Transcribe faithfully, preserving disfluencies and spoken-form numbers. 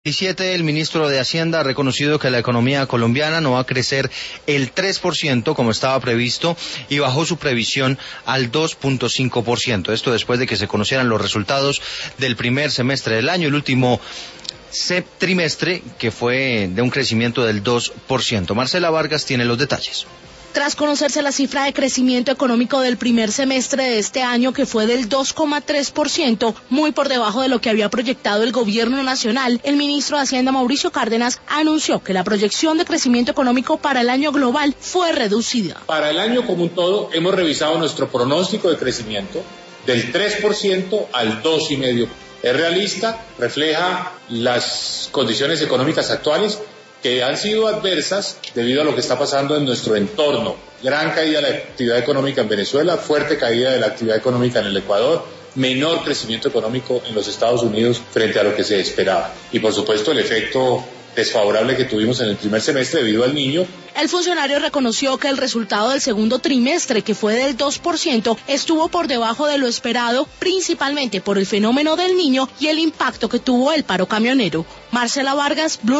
diecisiete, el ministro de Hacienda ha reconocido que la economía colombiana no va a crecer el tres por ciento como estaba previsto y bajó su previsión al dos punto cinco por ciento. Esto después de que se conocieran los resultados del primer semestre del año, el último trimestre, que fue de un crecimiento del dos por ciento. Marcela Vargas tiene los detalles. Tras conocerse la cifra de crecimiento económico del primer semestre de este año, que fue del dos coma tres por ciento, muy por debajo de lo que había proyectado el gobierno nacional, el ministro de Hacienda, Mauricio Cárdenas, anunció que la proyección de crecimiento económico para el año global fue reducida. Para el año como un todo, hemos revisado nuestro pronóstico de crecimiento del tres por ciento al dos coma cinco por ciento. Es realista, refleja las condiciones económicas actuales, que han sido adversas debido a lo que está pasando en nuestro entorno. Gran caída de la actividad económica en Venezuela, fuerte caída de la actividad económica en el Ecuador, menor crecimiento económico en los Estados Unidos frente a lo que se esperaba. Y por supuesto el efecto desfavorable que tuvimos en el primer semestre debido al niño. El funcionario reconoció que el resultado del segundo trimestre, que fue del dos por ciento, estuvo por debajo de lo esperado, principalmente por el fenómeno del niño y el impacto que tuvo el paro camionero. Marcela Vargas, Blue